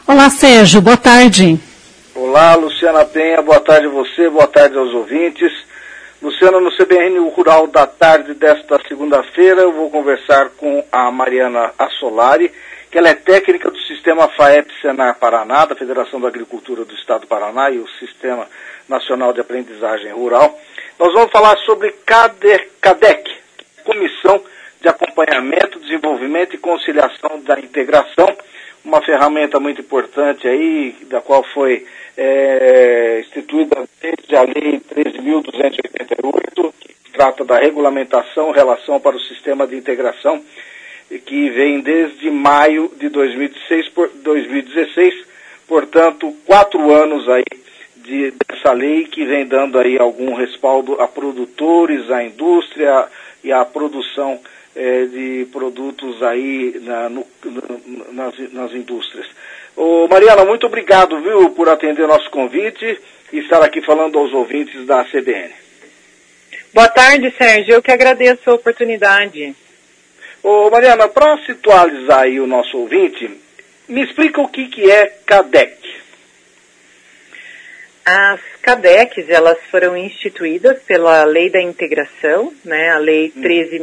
Olá, Sérgio, boa tarde. Olá, Luciana Penha, boa tarde a você, boa tarde aos ouvintes. Luciana, no CBN Rural da tarde desta segunda-feira, eu vou conversar com a Mariana Assolari, que ela é técnica do Sistema FAEP-Senar Paraná, da Federação da Agricultura do Estado do Paraná e o Sistema Nacional de Aprendizagem Rural. Nós vamos falar sobre CADEC, Comissão de Acompanhamento, Desenvolvimento e Conciliação da Integração, uma ferramenta muito importante aí, da qual foi instituída desde a Lei 13.288, que trata da regulamentação, relação para o sistema de integração, que vem desde maio de 2016, portanto, 4 anos aí dessa lei que vem dando aí algum respaldo a produtores, à indústria e à produção de produtos aí nas indústrias. Ô, Mariana, muito obrigado, viu, por atender nosso convite e estar aqui falando aos ouvintes da CBN. Boa tarde, Sérgio. Eu que agradeço a oportunidade. Ô, Mariana, para situalizar aí o nosso ouvinte, me explica o que é CADEC. As CADECs, elas foram instituídas pela Lei da Integração, né, a Lei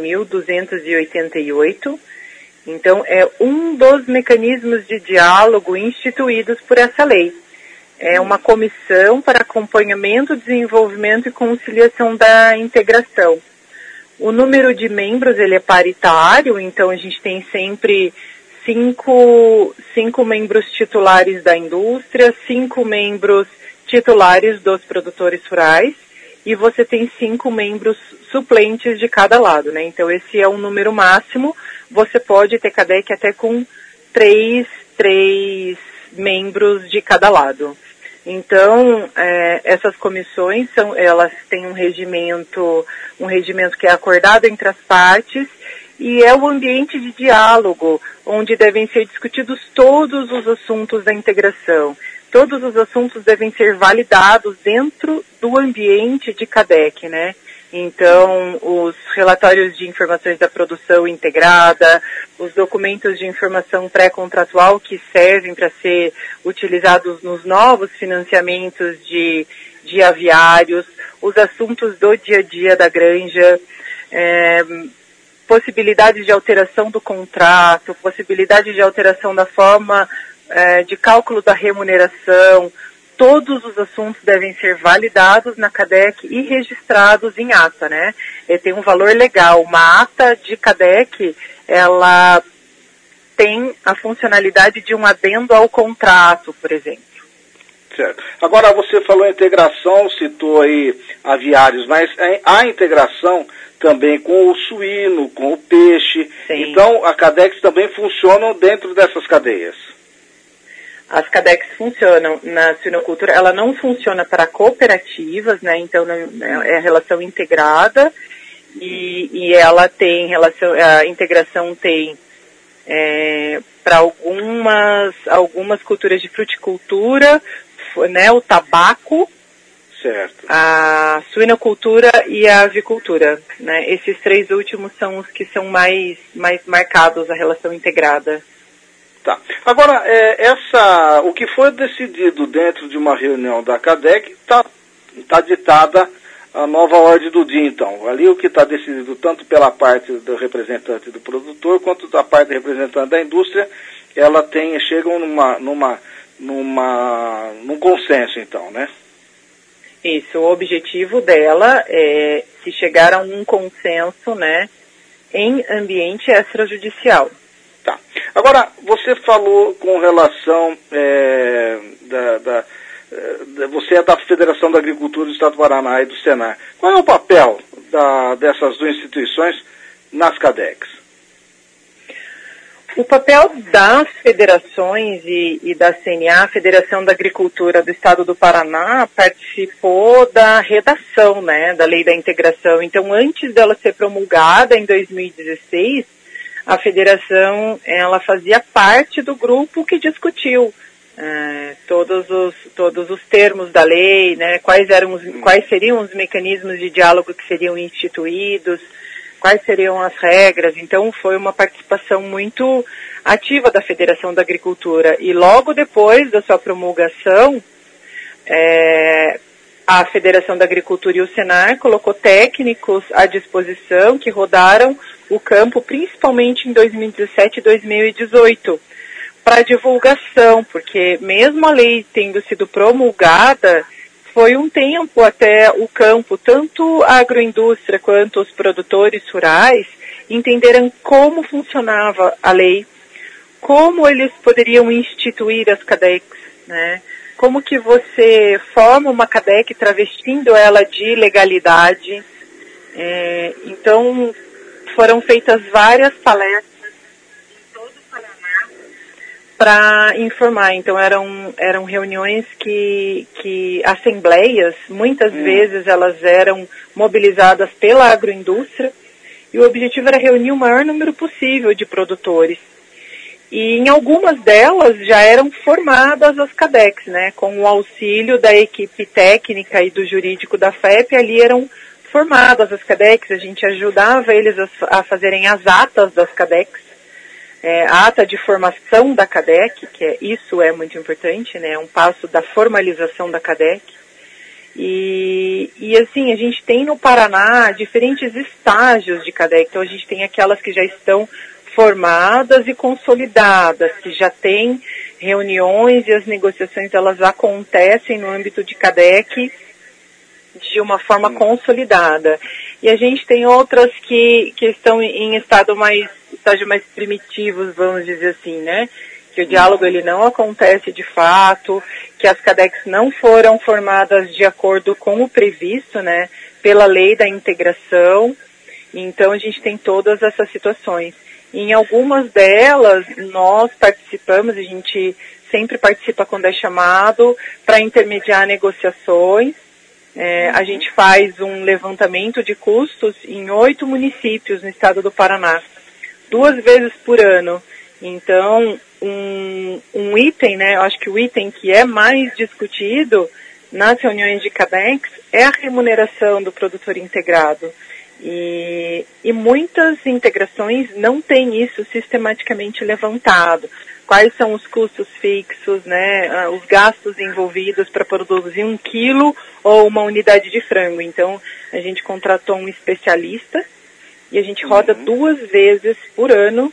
13.288. Então, é um dos mecanismos de diálogo instituídos por essa lei. É uma comissão para acompanhamento, desenvolvimento e conciliação da integração. O número de membros, ele é paritário, então a gente tem sempre cinco membros titulares da indústria, 5 membros titulares dos produtores rurais, e você tem 5 membros suplentes de cada lado, né? Então esse é o número máximo. Você pode ter CADEC até com 3 membros de cada lado. Então, essas comissões elas têm um regimento que é acordado entre as partes, e é o ambiente de diálogo, onde devem ser discutidos todos os assuntos da integração. Todos os assuntos devem ser validados dentro do ambiente de CADEC, né? Então, os relatórios de informações da produção integrada, os documentos de informação pré-contratual que servem para ser utilizados nos novos financiamentos de aviários, os assuntos do dia a dia da granja, possibilidades de alteração do contrato, possibilidade de alteração da forma de cálculo da remuneração. Todos os assuntos devem ser validados na CADEC e registrados em ata, né? Tem um valor legal. Uma ata de CADEC, ela tem a funcionalidade de um adendo ao contrato, por exemplo. Certo. Agora, você falou integração, citou aí aviários, mas há integração também com o suíno, com o peixe. Sim. Então, a CADEC também funciona dentro dessas cadeias. As CADECs funcionam na suinocultura, ela não funciona para cooperativas, né? Então é relação integrada e ela tem relação, a integração tem para algumas culturas de fruticultura, né? O tabaco, certo, a suinocultura e a avicultura, né? Esses 3 últimos são os que são mais marcados a relação integrada. Tá. Agora, o que foi decidido dentro de uma reunião da CADEC está ditada a nova ordem do dia, então. Ali o que está decidido tanto pela parte do representante do produtor quanto da parte do representante da indústria, chegam num consenso, então, né? Isso, o objetivo dela é se chegar a um consenso, né, em ambiente extrajudicial. Tá. Agora, você falou com relação, você é da Federação da Agricultura do Estado do Paraná e do Senar. Qual é o papel dessas 2 instituições nas CADECs? O papel das federações e da CNA, a Federação da Agricultura do Estado do Paraná, participou da redação, né, da Lei da Integração. Então, antes dela ser promulgada em 2016, a federação, ela fazia parte do grupo que discutiu todos os termos da lei, né, quais seriam os mecanismos de diálogo que seriam instituídos, quais seriam as regras. Então foi uma participação muito ativa da Federação da Agricultura. E logo depois da sua promulgação, a Federação da Agricultura e o Senar colocou técnicos à disposição que rodaram o campo, principalmente em 2017 e 2018, para divulgação, porque mesmo a lei tendo sido promulgada, foi um tempo até o campo, tanto a agroindústria quanto os produtores rurais, entenderam como funcionava a lei, como eles poderiam instituir as CADECs, né? Como que você forma uma CADEC travestindo ela de legalidade. Então, foram feitas várias palestras em todo o Paraná para informar. Então, eram reuniões que assembleias, muitas vezes elas eram mobilizadas pela agroindústria, e o objetivo era reunir o maior número possível de produtores. E em algumas delas já eram formadas as CADECs, né? Com o auxílio da equipe técnica e do jurídico da FEP, ali eram formadas as CADECs, a gente ajudava eles a fazerem as atas das CADECs, a ata de formação da CADEC, isso é muito importante, né? É um passo da formalização da CADEC. E assim, a gente tem no Paraná diferentes estágios de CADEC, então a gente tem aquelas que já estão formadas e consolidadas, que já tem reuniões e as negociações elas acontecem no âmbito de CADEC de uma forma consolidada. E a gente tem outras que estão em estágio mais primitivos, vamos dizer assim, né? Que o diálogo ele não acontece de fato, que as CADECs não foram formadas de acordo com o previsto, né? Pela lei da integração. Então a gente tem todas essas situações. Em algumas delas, nós participamos, a gente sempre participa quando é chamado, para intermediar negociações. A gente faz um levantamento de custos em 8 municípios no estado do Paraná, 2 vezes por ano. Então, um item, né, eu acho que o item que é mais discutido nas reuniões de CADECs é a remuneração do produtor integrado. E muitas integrações não têm isso sistematicamente levantado. Quais são os custos fixos, né, os gastos envolvidos para produzir 1 quilo ou uma unidade de frango. Então, a gente contratou um especialista e a gente roda 2 vezes por ano,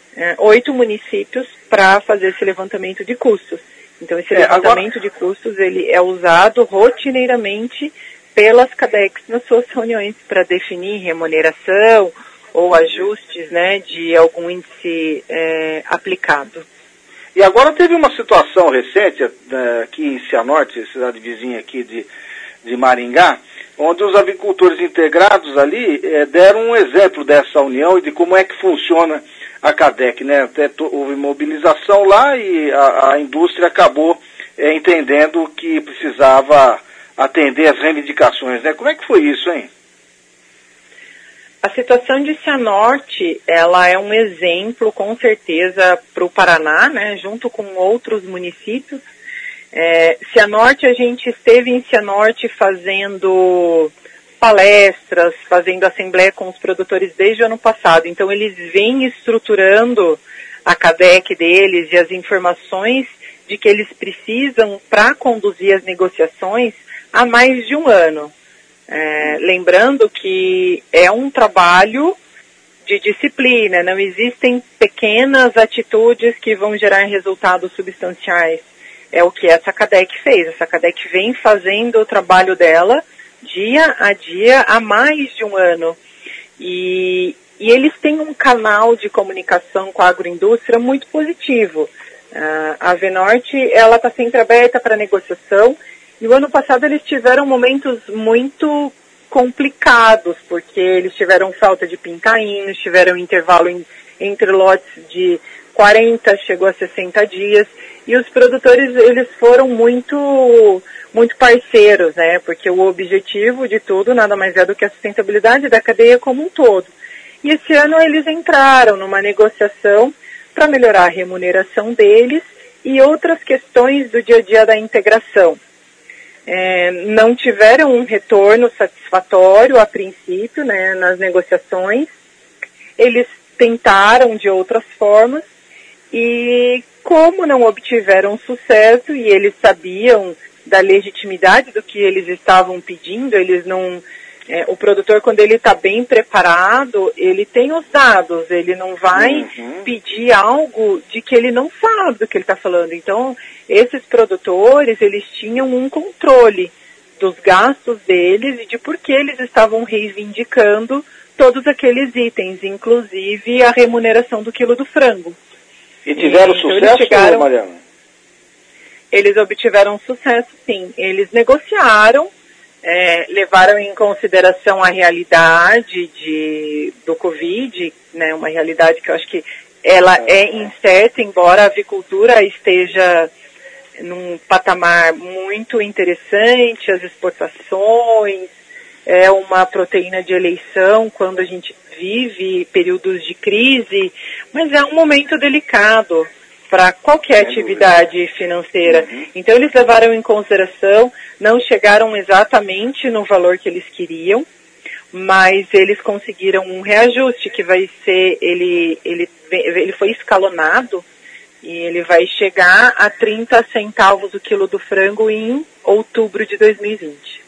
8 municípios para fazer esse levantamento de custos. Então, esse levantamento de custos ele é usado rotineiramente pelas CADECs nas suas reuniões para definir remuneração ou ajustes, né, de algum índice aplicado. E agora teve uma situação recente aqui em Cianorte, cidade vizinha aqui de Maringá, onde os avicultores integrados ali deram um exemplo dessa união e de como é que funciona a CADEC, né? Até houve mobilização lá e a indústria acabou entendendo que precisava atender as reivindicações, né? Como é que foi isso, hein? A situação de Cianorte, ela é um exemplo, com certeza, para o Paraná, né? Junto com outros municípios. Cianorte, a gente esteve em Cianorte fazendo palestras, fazendo assembleia com os produtores desde o ano passado. Então, eles vêm estruturando a CADEC deles e as informações de que eles precisam para conduzir as negociações há mais de um ano. Lembrando que é um trabalho de disciplina, não existem pequenas atitudes que vão gerar resultados substanciais. É o que essa CADEC fez. Essa CADEC vem fazendo o trabalho dela dia a dia há mais de um ano. E eles têm um canal de comunicação com a agroindústria muito positivo. A Avenorte, ela está sempre aberta para negociação. E o ano passado eles tiveram momentos muito complicados, porque eles tiveram falta de pintainhos, tiveram intervalo entre lotes de 40, chegou a 60 dias, e os produtores eles foram muito parceiros, né? Porque o objetivo de tudo nada mais é do que a sustentabilidade da cadeia como um todo. E esse ano eles entraram numa negociação para melhorar a remuneração deles e outras questões do dia a dia da integração. Não tiveram um retorno satisfatório a princípio, né, nas negociações. Eles tentaram de outras formas e como não obtiveram sucesso e eles sabiam da legitimidade do que eles estavam pedindo, eles não... o produtor, quando ele está bem preparado, ele tem os dados, ele não vai pedir algo de que ele não sabe do que ele está falando. Então, esses produtores, eles tinham um controle dos gastos deles e de por que eles estavam reivindicando todos aqueles itens, inclusive a remuneração do quilo do frango. E tiveram sucesso, Mariana? Eles obtiveram sucesso, sim. Eles negociaram, levaram em consideração a realidade do Covid, né, uma realidade que eu acho que ela é incerta, embora a avicultura esteja num patamar muito interessante, as exportações, é uma proteína de eleição quando a gente vive períodos de crise, mas é um momento delicado para qualquer atividade financeira. Então eles levaram em consideração, não chegaram exatamente no valor que eles queriam, mas eles conseguiram um reajuste que vai ser, ele foi escalonado e ele vai chegar a 30 centavos o quilo do frango em outubro de 2020.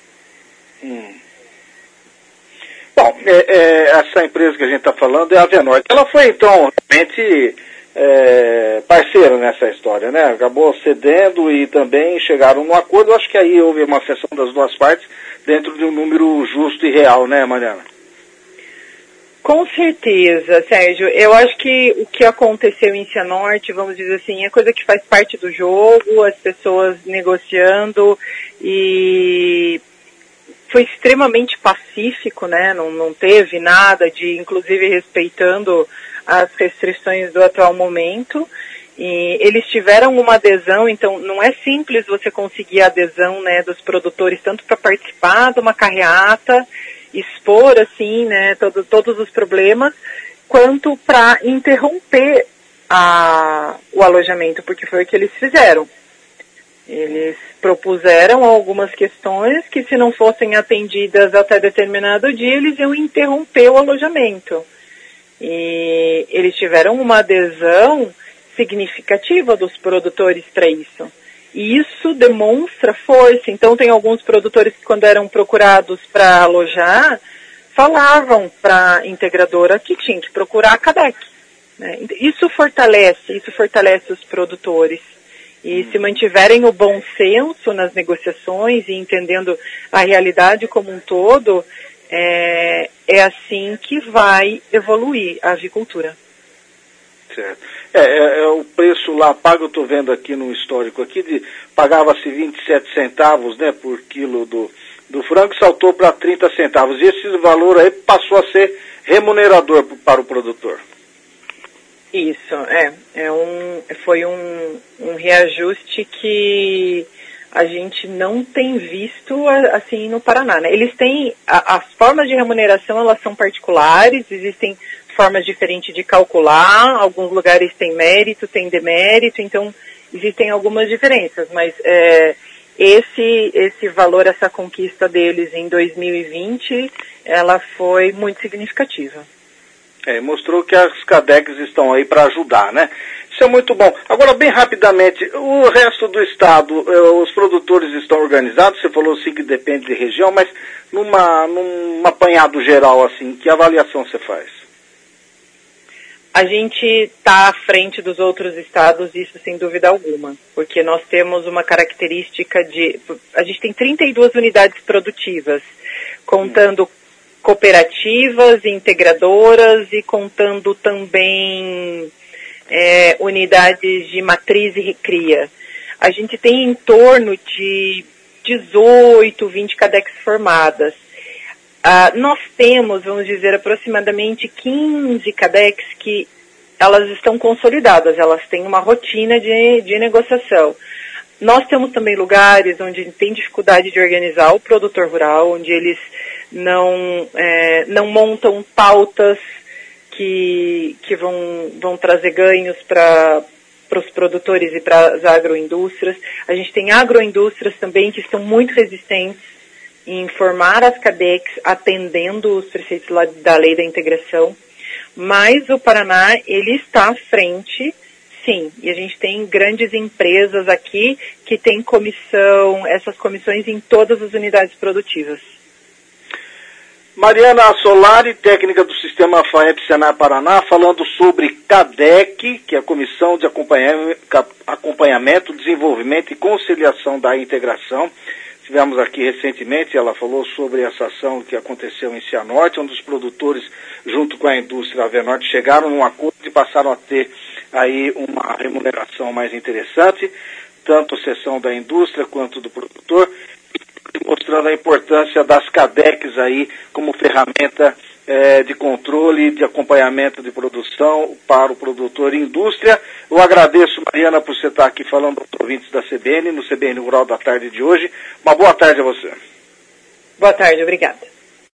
Bom, essa empresa que a gente está falando é a Avenorte. Ela foi, então, realmente parceira nessa história, né? Acabou cedendo e também chegaram num acordo. Eu acho que aí houve uma sessão das duas partes dentro de um número justo e real, né, Mariana? Com certeza, Sérgio. Eu acho que o que aconteceu em Cianorte, vamos dizer assim, é coisa que faz parte do jogo, as pessoas negociando e... foi extremamente pacífico, né? Não teve nada de, inclusive, respeitando as restrições do atual momento. E eles tiveram uma adesão, então não é simples você conseguir a adesão, né, dos produtores, tanto para participar de uma carreata, expor, assim, né, todos os problemas, quanto para interromper o alojamento, porque foi o que eles fizeram. Eles propuseram algumas questões que, se não fossem atendidas até determinado dia, eles iam interromper o alojamento. E eles tiveram uma adesão significativa dos produtores para isso. E isso demonstra força. Então, tem alguns produtores que, quando eram procurados para alojar, falavam para a integradora que tinha que procurar a CADEC, né? Isso fortalece os produtores. E se mantiverem o bom senso nas negociações e entendendo a realidade como um todo, é assim que vai evoluir a avicultura. Certo. O preço lá pago, eu estou vendo aqui no histórico aqui, pagava-se 27 centavos, né, por quilo do frango, saltou para 30 centavos. E esse valor aí passou a ser remunerador para o produtor. Isso, foi um reajuste que a gente não tem visto assim no Paraná, né? Eles têm, as formas de remuneração, elas são particulares, existem formas diferentes de calcular, alguns lugares têm mérito, têm demérito, então existem algumas diferenças, mas esse valor, essa conquista deles em 2020, ela foi muito significativa. Mostrou que as CADECs estão aí para ajudar, né? Isso é muito bom. Agora, bem rapidamente, o resto do estado, os produtores estão organizados? Você falou sim que depende de região, mas num apanhado geral, assim, que avaliação você faz? A gente está à frente dos outros estados, isso sem dúvida alguma, porque nós temos uma característica a gente tem 32 unidades produtivas, contando cooperativas, integradoras e contando também unidades de matriz e recria. A gente tem em torno de 18, 20 CADECs formadas. Nós temos, vamos dizer, aproximadamente 15 CADECs que elas estão consolidadas, elas têm uma rotina de negociação. Nós temos também lugares onde tem dificuldade de organizar o produtor rural, onde eles não montam pautas que vão trazer ganhos para os produtores e para as agroindústrias. A gente tem agroindústrias também que estão muito resistentes em formar as CADECs, atendendo os preceitos da lei da integração. Mas o Paraná, ele está à frente, Sim, e a gente tem grandes empresas aqui que têm essas comissões em todas as unidades produtivas. Mariana Solari, técnica do Sistema FAEP Senar Paraná, falando sobre CADEC, que é a Comissão de Acompanhamento, Desenvolvimento e Conciliação da Integração. Tivemos aqui recentemente, ela falou sobre essa ação que aconteceu em Cianorte, onde os produtores, junto com a indústria Avenorte, chegaram num acordo e passaram a ter aí uma remuneração mais interessante, tanto a seção da indústria quanto do produtor, mostrando a importância das CADECs aí como ferramenta de controle, de acompanhamento de produção para o produtor e indústria. Eu agradeço, Mariana, por você estar aqui falando aos ouvintes da CBN, no CBN Rural da tarde de hoje. Uma boa tarde a você. Boa tarde, obrigada.